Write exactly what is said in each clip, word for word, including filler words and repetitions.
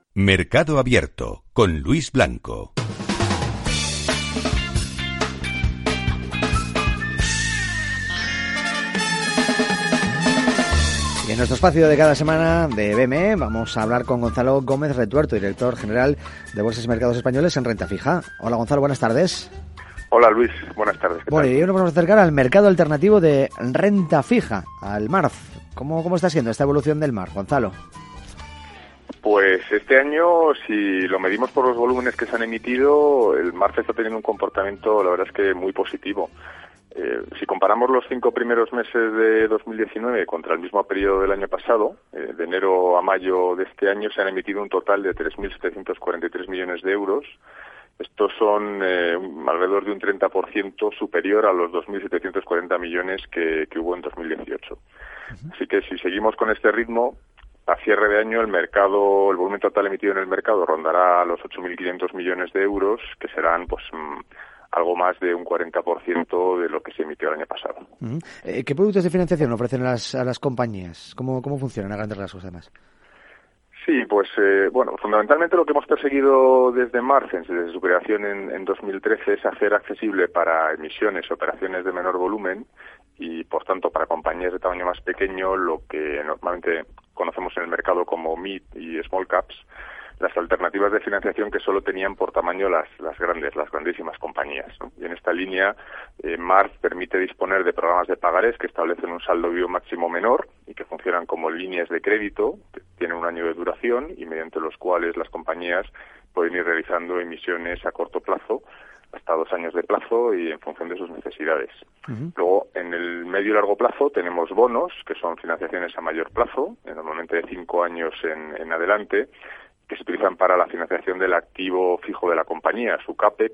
Mercado Abierto con Luis Blanco. Y en nuestro espacio de cada semana de B M E vamos a hablar con Gonzalo Gómez Retuerto, director general de Bolsas y Mercados Españoles en Renta Fija. Hola Gonzalo, buenas tardes. Hola Luis, buenas tardes. Bueno, y hoy nos vamos a acercar al mercado alternativo de renta fija, al M A R F. ¿Cómo, cómo está siendo esta evolución del M A R F, Gonzalo? Pues este año, si lo medimos por los volúmenes que se han emitido, el M A R F está teniendo un comportamiento, la verdad es que muy positivo. Eh, si comparamos los cinco primeros meses de dos mil diecinueve contra el mismo periodo del año pasado, eh, de enero a mayo de este año, se han emitido un total de tres mil setecientos cuarenta y tres millones de euros. Estos son eh, alrededor de un treinta por ciento superior a los dos mil setecientos cuarenta millones que, que hubo en dos mil dieciocho. Uh-huh. Así que si seguimos con este ritmo, a cierre de año el mercado, el volumen total emitido en el mercado rondará los ocho mil quinientos millones de euros, que serán pues mmm, algo más de un cuarenta por ciento de lo que se emitió el año pasado. Uh-huh. Eh, ¿Qué productos de financiación ofrecen a las, a las compañías? ¿Cómo, cómo funcionan a grandes rasgos, además? Sí, pues eh, bueno, fundamentalmente lo que hemos perseguido desde Marcens, desde su creación en, en dos mil trece, es hacer accesible para emisiones, operaciones de menor volumen y, por tanto, para compañías de tamaño más pequeño, lo que normalmente conocemos en el mercado como mid y small caps, las alternativas de financiación que solo tenían por tamaño las, las grandes, las grandísimas compañías, ¿no? Y en esta línea, eh, M A R F permite disponer de programas de pagarés que establecen un saldo vivo máximo menor y que funcionan como líneas de crédito, que tienen un año de duración y mediante los cuales las compañías pueden ir realizando emisiones a corto plazo, hasta dos años de plazo y en función de sus necesidades. Uh-huh. Luego, en el medio y largo plazo tenemos bonos, que son financiaciones a mayor plazo, normalmente de cinco años en, en adelante, que se utilizan para la financiación del activo fijo de la compañía, su CAPEX,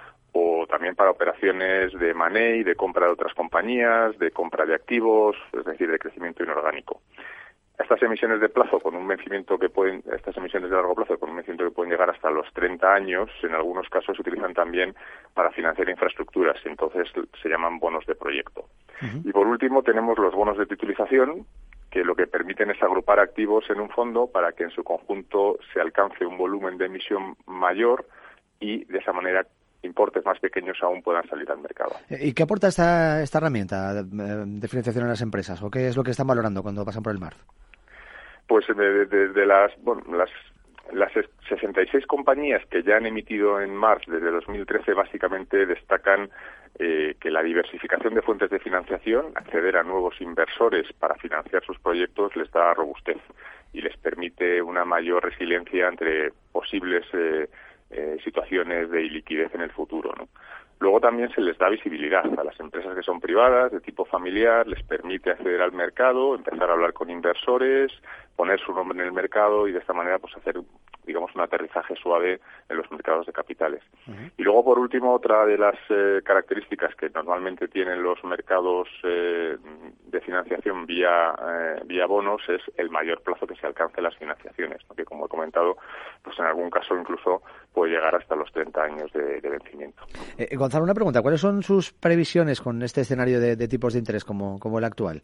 o también para operaciones de money, de compra de otras compañías, de compra de activos, es decir, de crecimiento inorgánico. Estas emisiones de plazo con un vencimiento que pueden, estas emisiones de largo plazo con un vencimiento que pueden llegar hasta los treinta años, en algunos casos se utilizan también para financiar infraestructuras, entonces se llaman bonos de proyecto. Uh-huh. Y por último tenemos los bonos de titulización, que lo que permiten es agrupar activos en un fondo para que en su conjunto se alcance un volumen de emisión mayor y de esa manera importes más pequeños aún puedan salir al mercado. ¿Y qué aporta esta, esta herramienta de financiación a las empresas? ¿O qué es lo que están valorando cuando pasan por el M A R F? Pues desde de, de las, bueno, las las sesenta y seis compañías que ya han emitido en M A R F desde dos mil trece básicamente destacan eh, que la diversificación de fuentes de financiación, acceder a nuevos inversores para financiar sus proyectos, les da robustez y les permite una mayor resiliencia entre posibles eh, eh, situaciones de iliquidez en el futuro, ¿no? Luego también se les da visibilidad a las empresas que son privadas, de tipo familiar, les permite acceder al mercado, empezar a hablar con inversores, poner su nombre en el mercado y de esta manera pues hacer, digamos, un aterrizaje suave en los mercados de capitales. Uh-huh. Y luego, por último, otra de las eh, características que normalmente tienen los mercados eh, de financiación vía eh, vía bonos es el mayor plazo que se alcance en las financiaciones, ¿no? Que, como he comentado, pues en algún caso incluso puede llegar hasta los treinta años de, de vencimiento. Eh, Gonzalo, una pregunta. ¿Cuáles son sus previsiones con este escenario de, de tipos de interés como, como el actual?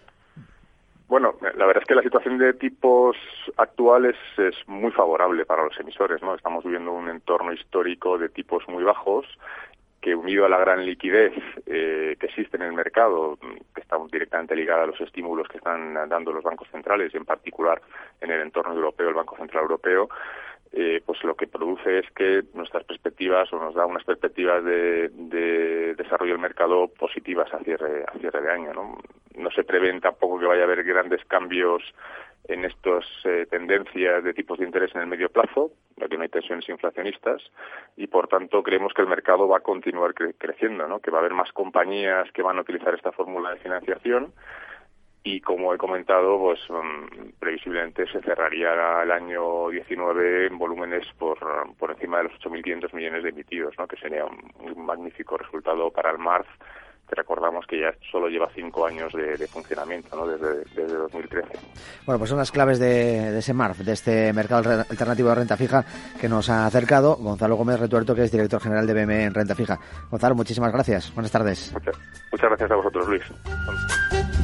Bueno, la verdad es que la situación de tipos actuales es muy favorable para los emisores, ¿no? Estamos viviendo un entorno histórico de tipos muy bajos que, unido a la gran liquidez eh, que existe en el mercado, que está directamente ligada a los estímulos que están dando los bancos centrales, y en particular en el entorno europeo, el Banco Central Europeo, Eh, pues lo que produce es que nuestras perspectivas, o nos da unas perspectivas de, de desarrollo del mercado positivas a cierre, a cierre de año, ¿no? No se prevén tampoco que vaya a haber grandes cambios en estas eh, tendencias de tipos de interés en el medio plazo, ya que no hay tensiones inflacionistas, y por tanto creemos que el mercado va a continuar cre- creciendo, ¿no? Que va a haber más compañías que van a utilizar esta fórmula de financiación. Y como he comentado, pues um, previsiblemente se cerraría el año diecinueve en volúmenes por por encima de los ocho mil quinientos millones de emitidos, ¿no? Que sería un, un magnífico resultado para el M A R F, que recordamos que ya solo lleva cinco años de, de funcionamiento, ¿no? Desde, desde dos mil trece. Bueno, pues son las claves de, de ese M A R F, de este mercado alternativo de renta fija que nos ha acercado Gonzalo Gómez Retuerto, que es director general de B M E en Renta Fija. Gonzalo, muchísimas gracias. Buenas tardes. Muchas, muchas gracias a vosotros, Luis.